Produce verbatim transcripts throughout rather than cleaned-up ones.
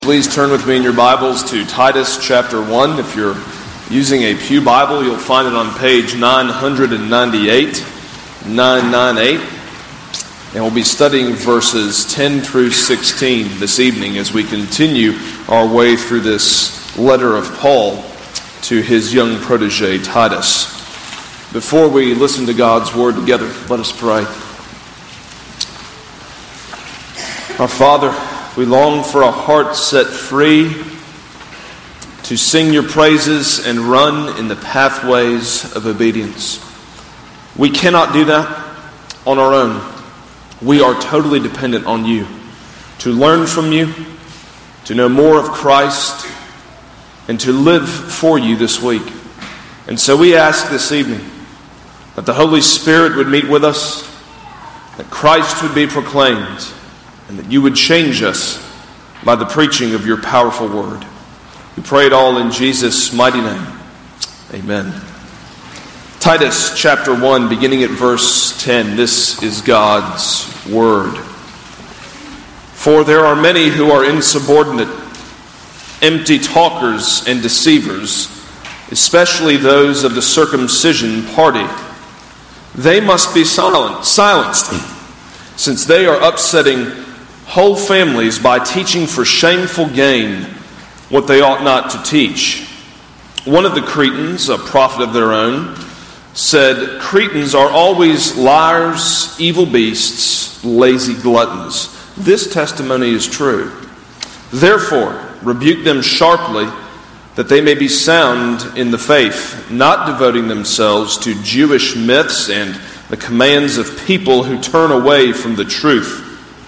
Please turn with me in your Bibles to Titus chapter one. If you're using a Pew Bible, you'll find it on page nine ninety-eight, nine ninety-eight. And we'll be studying verses ten through sixteen this evening as we continue our way through this letter of Paul to his young protege, Titus. Before we listen to God's word together, let us pray. Our Father, we long for a heart set free to sing your praises and run in the pathways of obedience. We cannot do that on our own. We are totally dependent on you to learn from you, to know more of Christ, and to live for you this week. And so we ask this evening that the Holy Spirit would meet with us, that Christ would be proclaimed, and that you would change us by the preaching of your powerful word. We pray it all in Jesus' mighty name. Amen. Titus chapter one, beginning at verse ten. This is God's word. For there are many who are insubordinate, empty talkers and deceivers, especially those of the circumcision party. They must be silent, silenced, since they are upsetting whole families by teaching for shameful gain what they ought not to teach. One of the Cretans, a prophet of their own, said, Cretans are always liars, evil beasts, lazy gluttons. This testimony is true. Therefore, rebuke them sharply, that they may be sound in the faith, not devoting themselves to Jewish myths and the commands of people who turn away from the truth.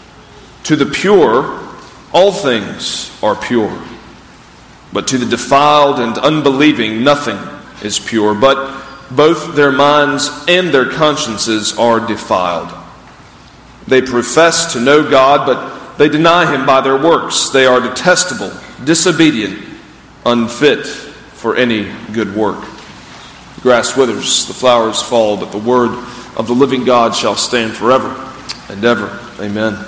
To the pure, all things are pure. But to the defiled and unbelieving, nothing is pure. But both their minds and their consciences are defiled. They profess to know God, but they deny Him by their works. They are detestable, disobedient, unfit for any good work. The grass withers, the flowers fall, but the word of the living God shall stand forever and ever. Amen.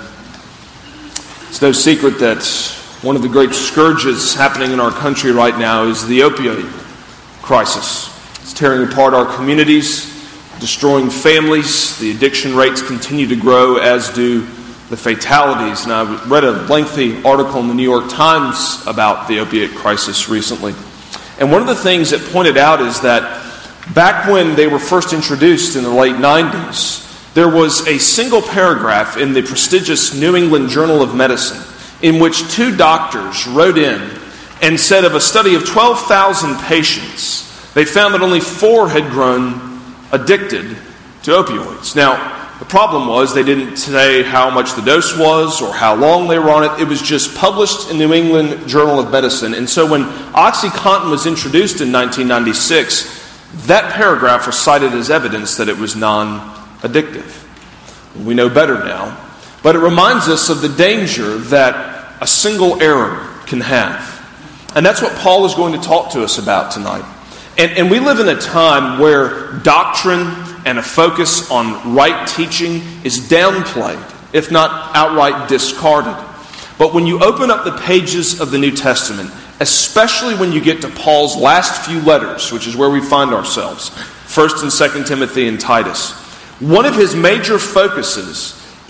It's no secret that one of the great scourges happening in our country right now is the opioid crisis. It's tearing apart our communities, destroying families. The addiction rates continue to grow, as do the fatalities. And I read a lengthy article in the New York Times about the opiate crisis recently. And one of the things it pointed out is that back when they were first introduced in the late nineties, there was a single paragraph in the prestigious New England Journal of Medicine in which two doctors wrote in and said of a study of twelve thousand patients, they found that only four had grown addicted to opioids. Now, the problem was they didn't say how much the dose was or how long they were on it. It was just published in the New England Journal of Medicine. And so when OxyContin was introduced in nineteen ninety-six, that paragraph was cited as evidence that it was non-addictive. We know better now. But it reminds us of the danger that a single error can have. And that's what Paul is going to talk to us about tonight. And, and we live in a time where doctrine and a focus on right teaching is downplayed, if not outright discarded. But when you open up the pages of the New Testament, especially when you get to Paul's last few letters, which is where we find ourselves, First and Second Timothy and Titus, one of his major focuses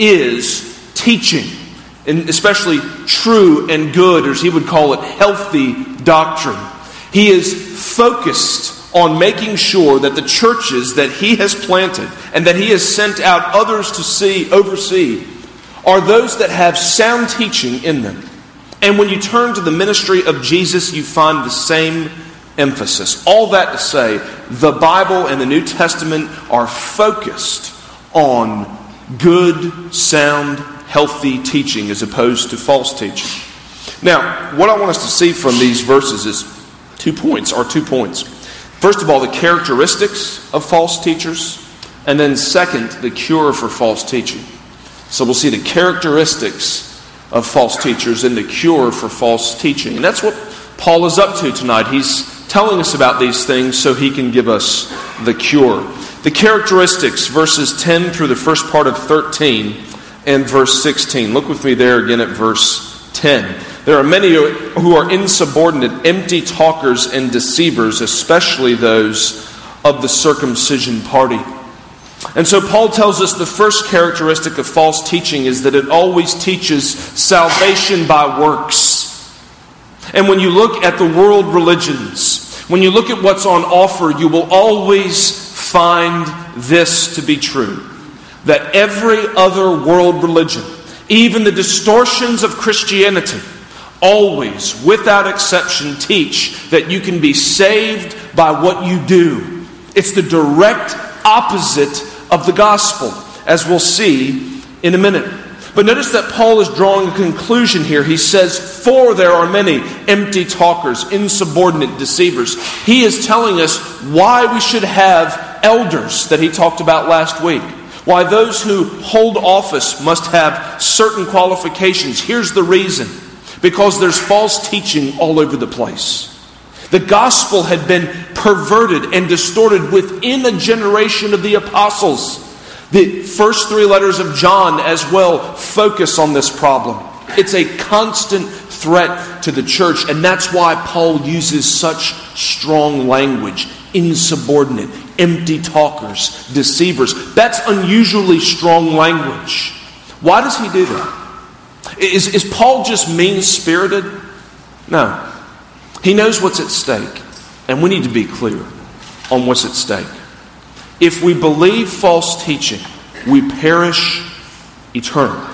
is teaching, and especially true and good, or as he would call it, healthy doctrine. He is focused on making sure that the churches that he has planted and that he has sent out others to see, oversee, are those that have sound teaching in them. And when you turn to the ministry of Jesus, you find the same emphasis. All that to say, the Bible and the New Testament are focused on good, sound, healthy teaching as opposed to false teaching. Now, what I want us to see from these verses is two points, or two points. First of all, the characteristics of false teachers, and then second, the cure for false teaching. So we'll see the characteristics of false teachers and the cure for false teaching. And that's what Paul is up to tonight. He's telling us about these things so he can give us the cure. The characteristics, verses ten through the first part of thirteen and verse sixteen. Look with me there again at verse ten. There are many who are insubordinate, empty talkers and deceivers, especially those of the circumcision party. And so Paul tells us the first characteristic of false teaching is that it always teaches salvation by works. And when you look at the world religions, when you look at what's on offer, you will always find this to be true. That every other world religion, even the distortions of Christianity, always, without exception, teach that you can be saved by what you do. It's the direct opposite of the gospel, as we'll see in a minute. But notice that Paul is drawing a conclusion here. He says, for there are many empty talkers, insubordinate deceivers. He is telling us why we should have elders that he talked about last week. Why those who hold office must have certain qualifications. Here's the reason. Because there's false teaching all over the place. The gospel had been perverted and distorted within a generation of the apostles. The first three letters of John as well focus on this problem. It's a constant threat to the church, and that's why Paul uses such strong language. Insubordinate, empty talkers, deceivers. That's unusually strong language. Why does he do that? Is, is Paul just mean-spirited? No. He knows what's at stake. And we need to be clear on what's at stake. If we believe false teaching, we perish eternally.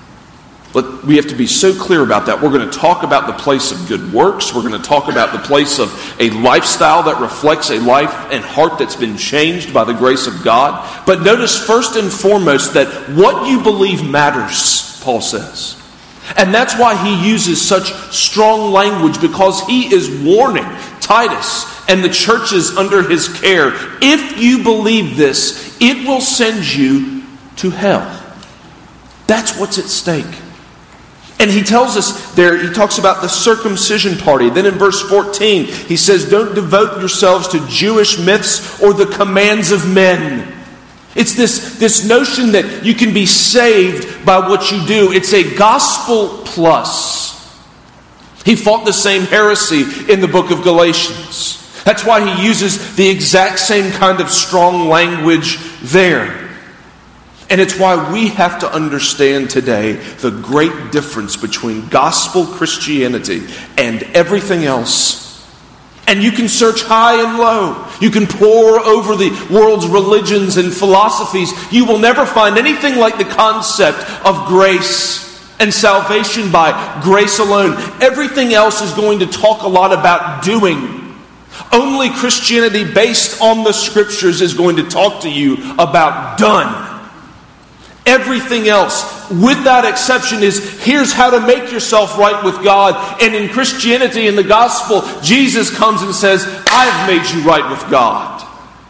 But we have to be so clear about that. We're going to talk about the place of good works. We're going to talk about the place of a lifestyle that reflects a life and heart that's been changed by the grace of God. But notice first and foremost that what you believe matters, Paul says. And that's why he uses such strong language, because he is warning Titus and the churches under his care. If you believe this, it will send you to hell. That's what's at stake. And he tells us there, he talks about the circumcision party. Then in verse fourteen, he says, don't devote yourselves to Jewish myths or the commands of men. It's this, this notion that you can be saved by what you do. It's a gospel plus. He fought the same heresy in the book of Galatians. That's why he uses the exact same kind of strong language there. And it's why we have to understand today the great difference between gospel Christianity and everything else. And you can search high and low. You can pore over the world's religions and philosophies. You will never find anything like the concept of grace and salvation by grace alone. Everything else is going to talk a lot about doing. Only Christianity based on the scriptures is going to talk to you about done. Everything else, without exception, is here's how to make yourself right with God. And in Christianity, in the gospel, Jesus comes and says, I've made you right with God.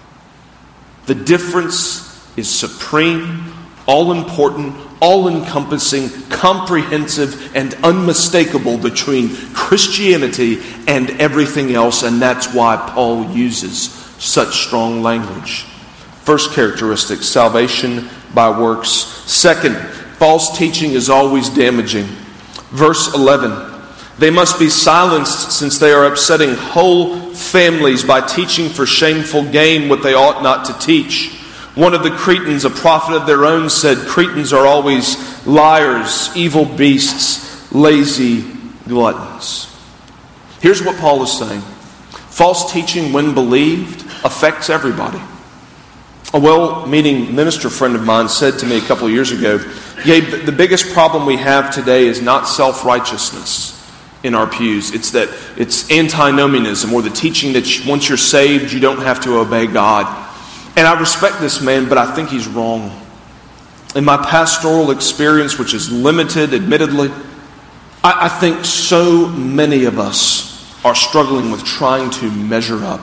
The difference is supreme, all-important, all-encompassing, comprehensive, and unmistakable between Christianity and everything else. And that's why Paul uses such strong language. First characteristic, salvation by works. Second, false teaching is always damaging. Verse eleven, they must be silenced since they are upsetting whole families by teaching for shameful gain what they ought not to teach. One of the Cretans, a prophet of their own, said, Cretans are always liars, evil beasts, lazy gluttons. Here's what Paul is saying. False teaching, when believed, affects everybody. A well-meaning minister friend of mine said to me a couple of years ago, Gabe, the biggest problem we have today is not self-righteousness in our pews. It's that it's antinomianism, or the teaching that once you're saved, you don't have to obey God. And I respect this man, but I think he's wrong. In my pastoral experience, which is limited, admittedly, I, I think so many of us are struggling with trying to measure up,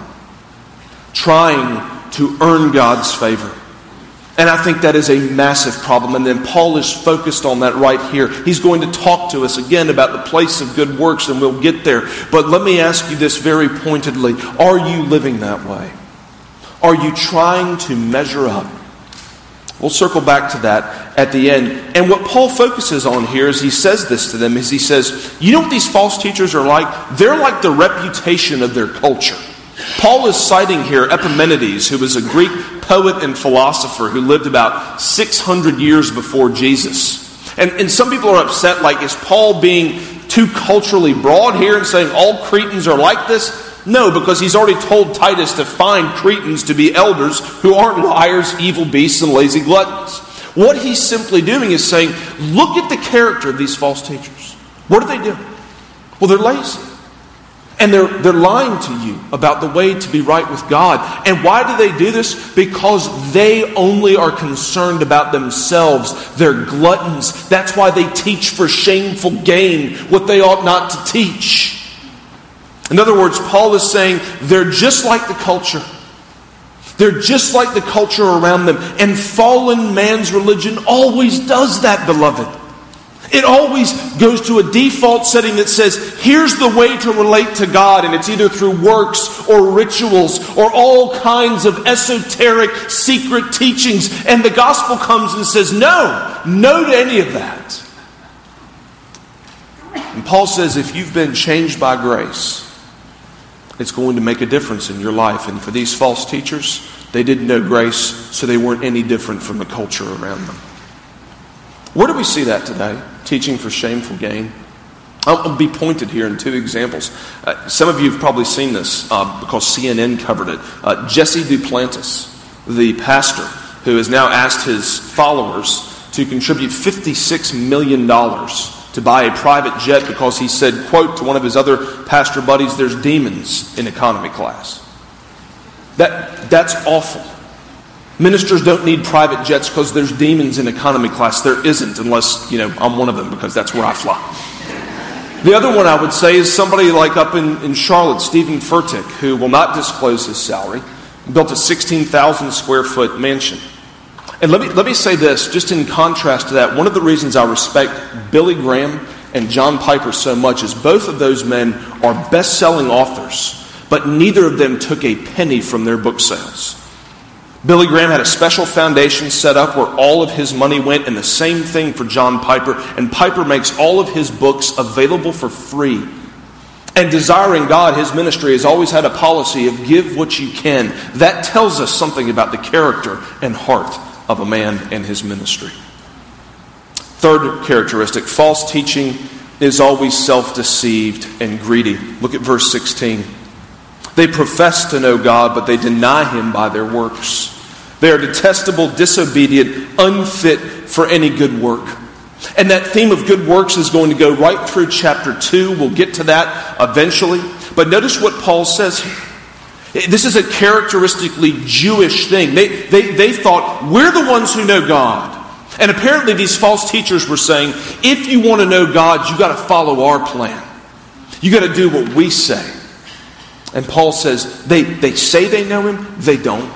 trying to earn God's favor. And I think that is a massive problem. And then Paul is focused on that right here. He's going to talk to us again about the place of good works, and we'll get there. But let me ask you this very pointedly. Are you living that way? Are you trying to measure up? We'll circle back to that at the end. And what Paul focuses on here as he says this to them is he says, you know what these false teachers are like? They're like the reputation of their culture. Paul is citing here Epimenides, who was a Greek poet and philosopher who lived about six hundred years before Jesus. And, and some people are upset, like, is Paul being too culturally broad here and saying all Cretans are like this? No, because he's already told Titus to find Cretans to be elders who aren't liars, evil beasts, and lazy gluttons. What he's simply doing is saying, look at the character of these false teachers. What do they do? Well, they're lazy. And they're, they're lying to you about the way to be right with God. And why do they do this? Because they only are concerned about themselves. They're gluttons. That's why they teach for shameful gain what they ought not to teach. In other words, Paul is saying they're just like the culture. They're just like the culture around them. And fallen man's religion always does that, beloved. It always goes to a default setting that says, here's the way to relate to God. And it's either through works or rituals or all kinds of esoteric, secret teachings. And the gospel comes and says, no, no to any of that. And Paul says, if you've been changed by grace, it's going to make a difference in your life. And for these false teachers, they didn't know grace, so they weren't any different from the culture around them. Where do we see that today? Teaching for shameful gain. I'll be pointed here in two examples. Uh, some of you have probably seen this uh, because C N N covered it. Uh, Jesse Duplantis, the pastor, who has now asked his followers to contribute fifty-six million dollars to buy a private jet because he said, quote, to one of his other pastor buddies, there's demons in economy class. That That's awful. Ministers don't need private jets because there's demons in economy class. There isn't, unless, you know, I'm one of them because that's where I fly. The other one I would say is somebody like up in, in Charlotte, Stephen Furtick, who will not disclose his salary, built a sixteen thousand square foot mansion. And let me let me say this, just in contrast to that, one of the reasons I respect Billy Graham and John Piper so much is both of those men are best-selling authors, but neither of them took a penny from their book sales. Billy Graham had a special foundation set up where all of his money went, and the same thing for John Piper. And Piper makes all of his books available for free. And Desiring God, his ministry, has always had a policy of give what you can. That tells us something about the character and heart of a man and his ministry. Third characteristic, false teaching is always self-deceived and greedy. Look at verse sixteen. They profess to know God, but they deny Him by their works. They are detestable, disobedient, unfit for any good work. And that theme of good works is going to go right through chapter two. We'll get to that eventually. But notice what Paul says here. This is a characteristically Jewish thing. They, they, they thought, we're the ones who know God. And apparently these false teachers were saying, if you want to know God, you got to follow our plan. You got to do what we say. And Paul says, they, they say they know Him, they don't.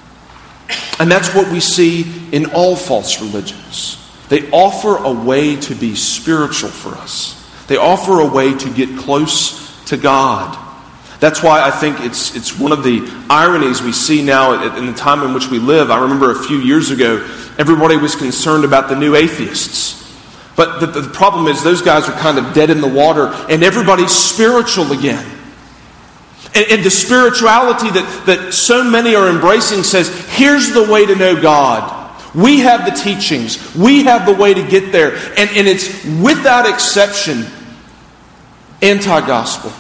And that's what we see in all false religions. They offer a way to be spiritual for us. They offer a way to get close to God. That's why I think it's it's one of the ironies we see now in the time in which we live. I remember a few years ago, everybody was concerned about the new atheists. But the, the problem is those guys are kind of dead in the water, and everybody's spiritual again. And, and the spirituality that, that so many are embracing says, here's the way to know God. We have the teachings. We have the way to get there. And, and it's without exception anti-gospel.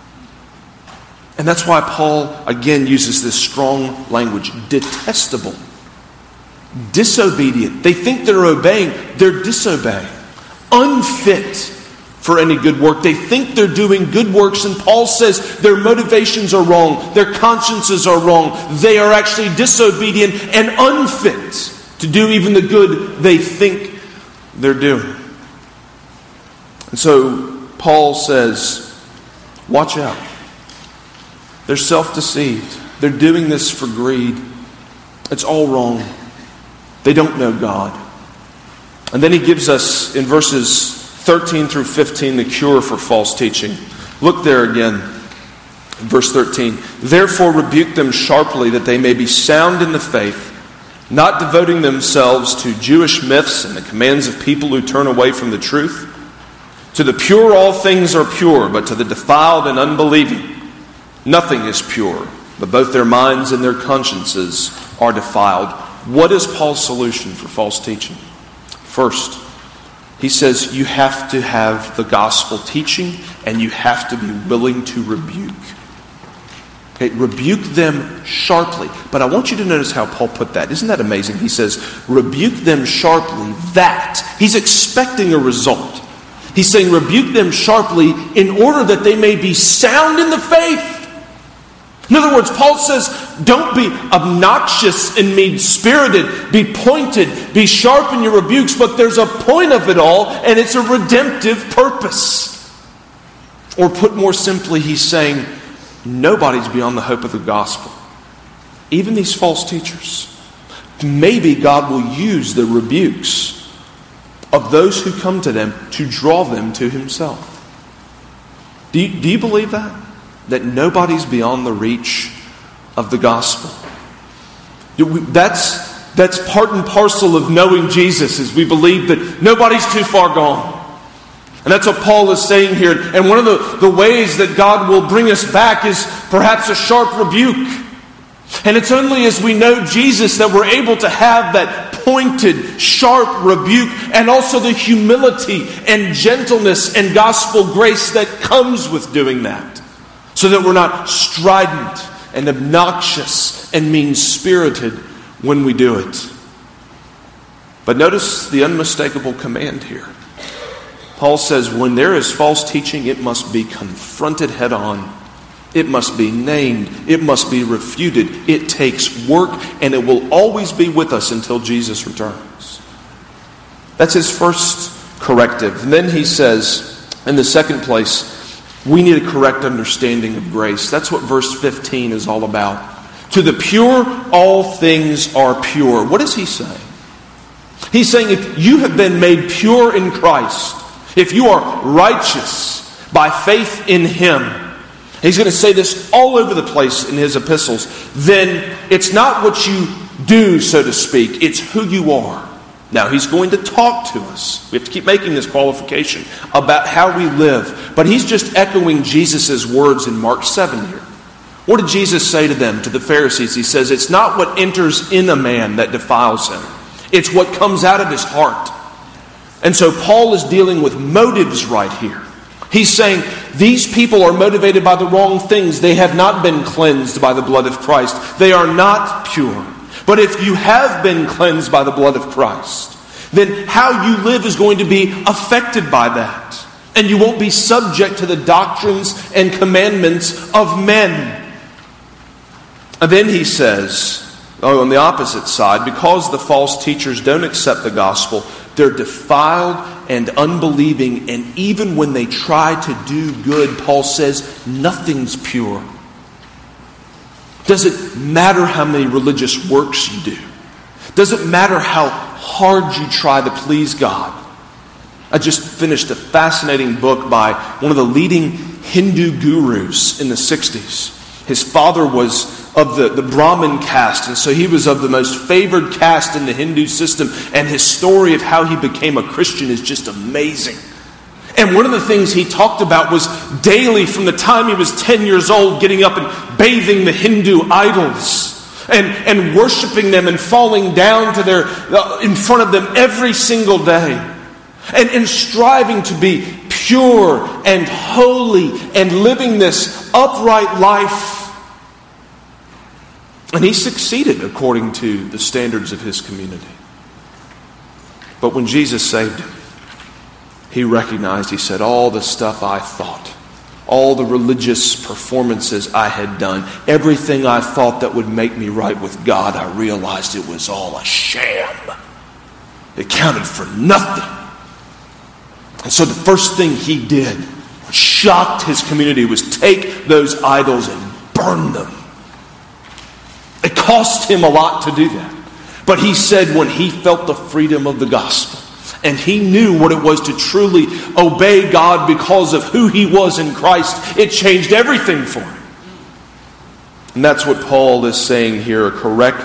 And that's why Paul again uses this strong language. Detestable. Disobedient. They think they're obeying. They're disobeying. Unfit for any good work. They think they're doing good works, and Paul says their motivations are wrong. Their consciences are wrong. They are actually disobedient and unfit to do even the good they think they're doing. And so Paul says, watch out. They're self-deceived. They're doing this for greed. It's all wrong. They don't know God. And then he gives us in verses thirteen through fifteen the cure for false teaching. Look there again. Verse thirteen. Therefore rebuke them sharply that they may be sound in the faith, not devoting themselves to Jewish myths and the commands of people who turn away from the truth. To the pure all things are pure, but to the defiled and unbelieving nothing is pure, but both their minds and their consciences are defiled. What is Paul's solution for false teaching? First, he says you have to have the gospel teaching and you have to be willing to rebuke. Okay, rebuke them sharply. But I want you to notice how Paul put that. Isn't that amazing? He says, rebuke them sharply, that. He's expecting a result. He's saying, rebuke them sharply in order that they may be sound in the faith. In other words, Paul says, don't be obnoxious and mean-spirited. Be pointed, be sharp in your rebukes, but there's a point of it all, and it's a redemptive purpose. Or put more simply, he's saying, nobody's beyond the hope of the gospel. Even these false teachers. Maybe God will use the rebukes of those who come to them to draw them to himself. Do you, do you believe that? That nobody's beyond the reach of the gospel. That's, that's part and parcel of knowing Jesus, is we believe that nobody's too far gone. And that's what Paul is saying here. And one of the, the ways that God will bring us back is perhaps a sharp rebuke. And it's only as we know Jesus that we're able to have that pointed, sharp rebuke, and also the humility and gentleness and gospel grace that comes with doing that. So that we're not strident and obnoxious and mean-spirited when we do it. But notice the unmistakable command here. Paul says, when there is false teaching, it must be confronted head on. It must be named. It must be refuted. It takes work, and it will always be with us until Jesus returns. That's his first corrective. And then he says, in the second place, we need a correct understanding of grace. That's what verse fifteen is all about. To the pure, all things are pure. What is he saying? He's saying if you have been made pure in Christ, if you are righteous by faith in him, he's going to say this all over the place in his epistles, then it's not what you do, so to speak, it's who you are. Now, he's going to talk to us. We have to keep making this qualification about how we live. But he's just echoing Jesus' words in Mark seven here. What did Jesus say to them, to the Pharisees? He says, it's not what enters in a man that defiles him. It's what comes out of his heart. And so Paul is dealing with motives right here. He's saying these people are motivated by the wrong things. They have not been cleansed by the blood of Christ. They are not pure. But if you have been cleansed by the blood of Christ, then how you live is going to be affected by that. And you won't be subject to the doctrines and commandments of men. And then he says, oh, on the opposite side, because the false teachers don't accept the gospel, they're defiled and unbelieving, and even when they try to do good, Paul says, nothing's pure. Doesn't matter how many religious works you do. Doesn't matter how hard you try to please God. I just finished a fascinating book by one of the leading Hindu gurus in the sixties. His father was of the, the Brahmin caste, and so he was of the most favored caste in the Hindu system, and his story of how he became a Christian is just amazing. And one of the things he talked about was daily from the time he was ten years old, getting up and bathing the Hindu idols and, and worshiping them and falling down to their uh, in front of them every single day. And, and striving to be pure and holy and living this upright life. And he succeeded according to the standards of his community. But when Jesus saved him, he recognized, he said, all the stuff I thought, all the religious performances I had done, everything I thought that would make me right with God, I realized it was all a sham. It counted for nothing. And so the first thing he did, what shocked his community, was take those idols and burn them. It cost him a lot to do that. But he said when he felt the freedom of the gospel, and he knew what it was to truly obey God because of who he was in Christ, it changed everything for him. And that's what Paul is saying here, a correct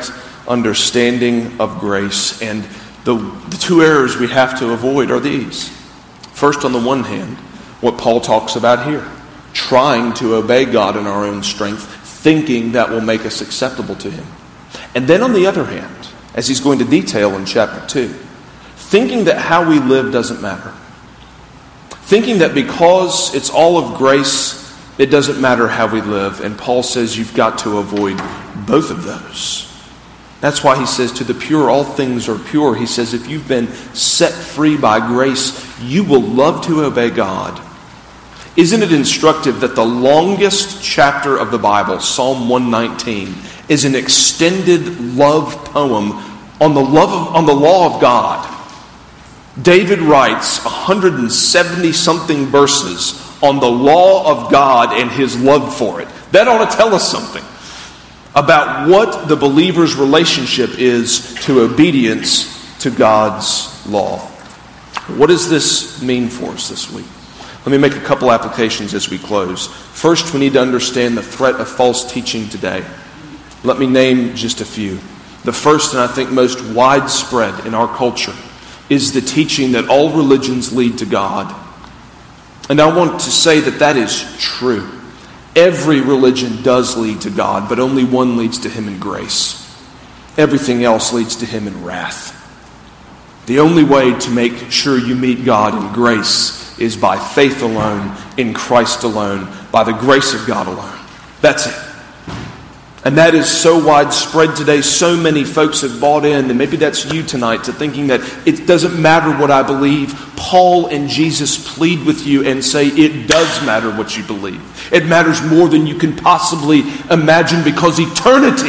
understanding of grace. And the, the two errors we have to avoid are these. First, on the one hand, what Paul talks about here, trying to obey God in our own strength, thinking that will make us acceptable to Him. And then on the other hand, as he's going to detail in chapter two, thinking that how we live doesn't matter. Thinking that because it's all of grace, it doesn't matter how we live. And Paul says you've got to avoid both of those. That's why he says to the pure, all things are pure. He says if you've been set free by grace, you will love to obey God. Isn't it instructive that the longest chapter of the Bible, Psalm one nineteen, is an extended love poem on the love of, on the law of God? David writes one hundred seventy something verses on the law of God and his love for it. That ought to tell us something about what the believer's relationship is to obedience to God's law. What does this mean for us this week? Let me make a couple applications as we close. First, we need to understand the threat of false teaching today. Let me name just a few. The first, and I think most widespread in our culture, is the teaching that all religions lead to God. And I want to say that that is true. Every religion does lead to God, but only one leads to Him in grace. Everything else leads to Him in wrath. The only way to make sure you meet God in grace is by faith alone, in Christ alone, by the grace of God alone. That's it. And that is so widespread today. So many folks have bought in, and maybe that's you tonight, to thinking that it doesn't matter what I believe. Paul and Jesus plead with you and say it does matter what you believe. It matters more than you can possibly imagine, because eternity,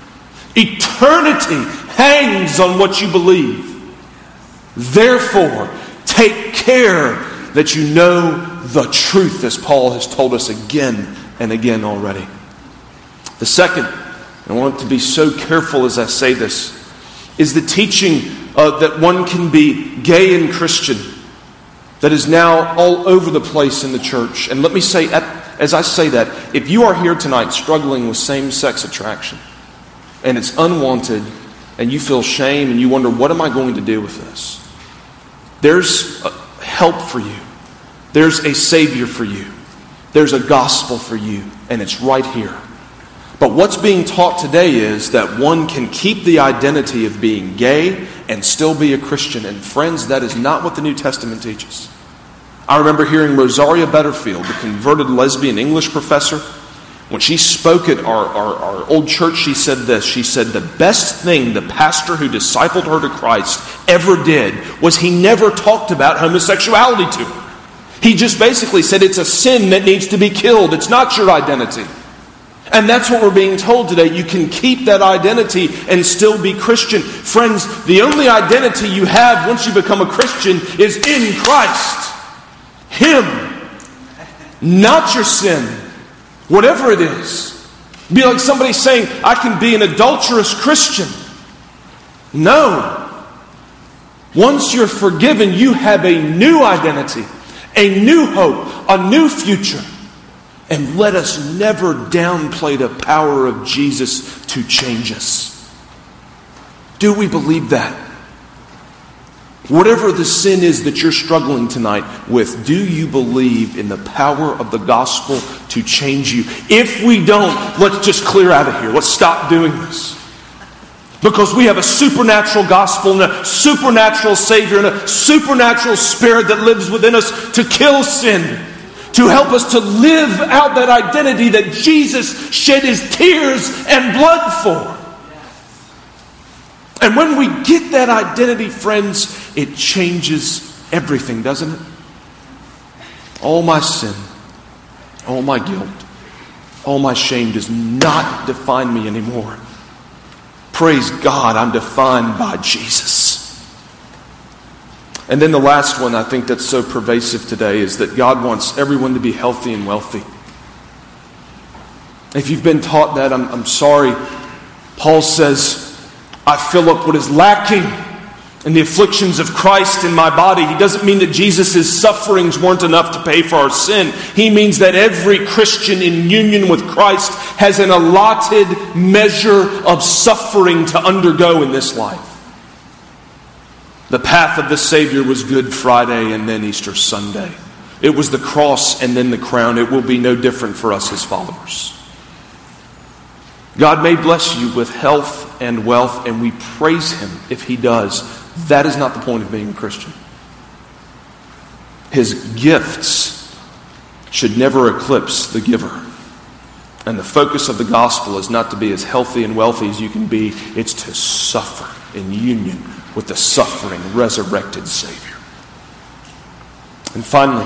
eternity hangs on what you believe. Therefore, take care that you know the truth, as Paul has told us again and again already. The second, and I want to be so careful as I say this, is the teaching uh, that one can be gay and Christian that is now all over the place in the church. And let me say, as I say that, if you are here tonight struggling with same-sex attraction, and it's unwanted, and you feel shame, and you wonder, what am I going to do with this? There's help for you. There's a Savior for you. There's a gospel for you, and it's right here. But what's being taught today is that one can keep the identity of being gay and still be a Christian. And friends, that is not what the New Testament teaches. I remember hearing Rosaria Butterfield, the converted lesbian English professor, when she spoke at our, our, our old church, she said this. She said, the best thing the pastor who discipled her to Christ ever did was he never talked about homosexuality to her. He just basically said it's a sin that needs to be killed. It's not your identity. And that's what we're being told today. You can keep that identity and still be Christian. Friends, the only identity you have once you become a Christian is in Christ. Him. Not your sin. Whatever it is. It'd be like somebody saying, I can be an adulterous Christian. No. Once you're forgiven, you have a new identity, a new hope, a new future. And let us never downplay the power of Jesus to change us. Do we believe that? Whatever the sin is that you're struggling tonight with, do you believe in the power of the gospel to change you? If we don't, let's just clear out of here. Let's stop doing this. Because we have a supernatural gospel and a supernatural Savior and a supernatural Spirit that lives within us to kill sin, to help us to live out that identity that Jesus shed His tears and blood for. And when we get that identity, friends, it changes everything, doesn't it? All my sin, all my guilt, all my shame does not define me anymore. Praise God, I'm defined by Jesus. And then the last one I think that's so pervasive today is that God wants everyone to be healthy and wealthy. If you've been taught that, I'm, I'm sorry. Paul says, I fill up what is lacking and the afflictions of Christ in my body, he doesn't mean that Jesus' sufferings weren't enough to pay for our sin. He means that every Christian in union with Christ has an allotted measure of suffering to undergo in this life. The path of the Savior was Good Friday and then Easter Sunday. It was the cross and then the crown. It will be no different for us as followers. God may bless you with health and wealth, and we praise Him if He does. That is not the point of being a Christian. His gifts should never eclipse the giver. And the focus of the gospel is not to be as healthy and wealthy as you can be. It's to suffer in union with the suffering, resurrected Savior. And finally,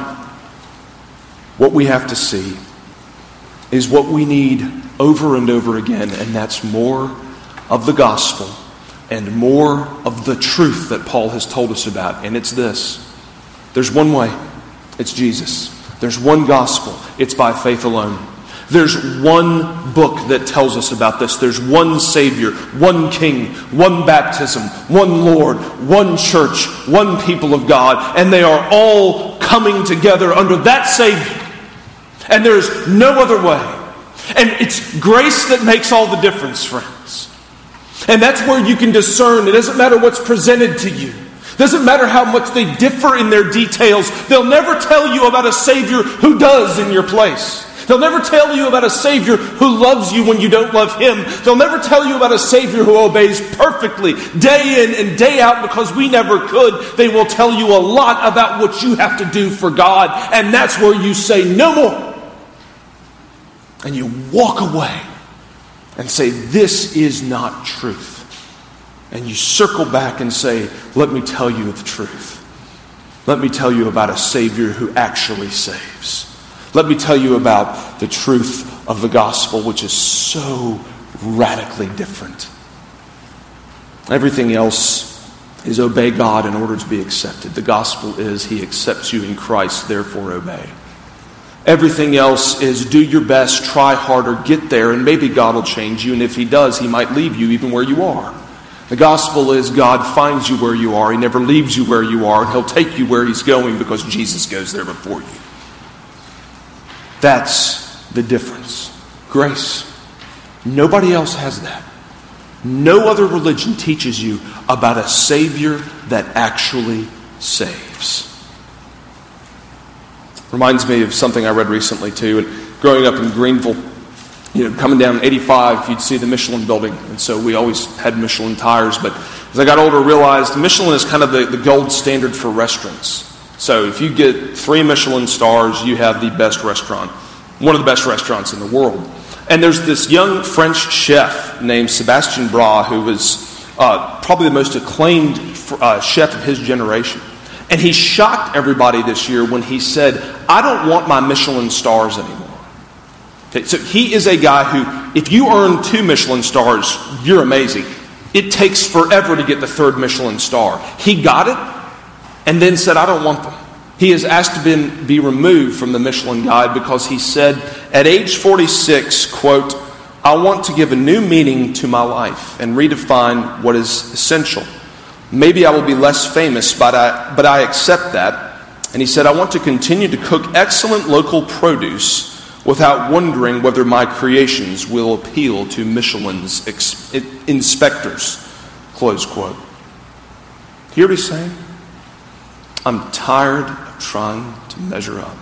what we have to see is what we need over and over again, and that's more of the gospel and more of the truth that Paul has told us about. And it's this. There's one way. It's Jesus. There's one gospel. It's by faith alone. There's one book that tells us about this. There's one Savior, one King, one baptism, one Lord, one church, one people of God. And they are all coming together under that Savior. And there's no other way. And it's grace that makes all the difference, friends. And that's where you can discern. It doesn't matter what's presented to you. It doesn't matter how much they differ in their details. They'll never tell you about a Savior who does in your place. They'll never tell you about a Savior who loves you when you don't love Him. They'll never tell you about a Savior who obeys perfectly day in and day out because we never could. They will tell you a lot about what you have to do for God. And that's where you say, no more. And you walk away and say, this is not truth. And you circle back and say, let me tell you the truth. Let me tell you about a Savior who actually saves. Let me tell you about the truth of the gospel, which is so radically different. Everything else is obey God in order to be accepted. The gospel is He accepts you in Christ, therefore obey. Everything else is do your best, try harder, get there, and maybe God will change you. And if He does, He might leave you even where you are. The gospel is God finds you where you are. He never leaves you where you are. And He'll take you where He's going because Jesus goes there before you. That's the difference. Grace. Nobody else has that. No other religion teaches you about a Savior that actually saves. Reminds me of something I read recently too. And growing up in Greenville, you know, coming down eighty-five, you'd see the Michelin building. And so we always had Michelin tires. But as I got older, I realized Michelin is kind of the, the gold standard for restaurants. So if you get three Michelin stars, you have the best restaurant. One of the best restaurants in the world. And there's this young French chef named Sébastien Bras, who was uh, probably the most acclaimed uh, chef of his generation. And he shocked everybody this year when he said, I don't want my Michelin stars anymore. Okay, so he is a guy who, if you earn two Michelin stars, you're amazing. It takes forever to get the third Michelin star. He got it and then said, I don't want them. He is asked to be, be removed from the Michelin Guide because he said, at age forty-six, quote, I want to give a new meaning to my life and redefine what is essential. Maybe I will be less famous, but I, but I accept that. And he said, I want to continue to cook excellent local produce without wondering whether my creations will appeal to Michelin's ex- inspectors, close quote. Hear what he's saying? I'm tired of trying to measure up.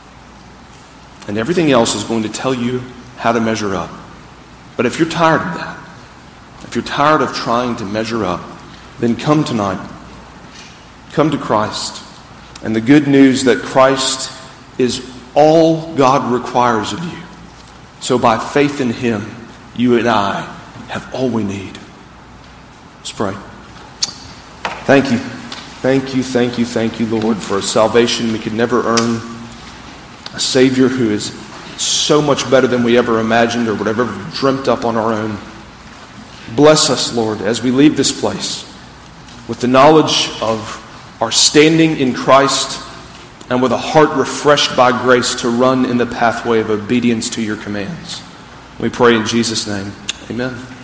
And everything else is going to tell you how to measure up. But if you're tired of that, if you're tired of trying to measure up, then come tonight. Come to Christ. And the good news that Christ is all God requires of you. So by faith in Him, you and I have all we need. Let's pray. Thank you. Thank you, thank you, thank you, Lord, for a salvation we could never earn. A Savior who is so much better than we ever imagined or would have ever dreamt up on our own. Bless us, Lord, as we leave this place with the knowledge of our standing in Christ and with a heart refreshed by grace to run in the pathway of obedience to your commands. We pray in Jesus' name. Amen.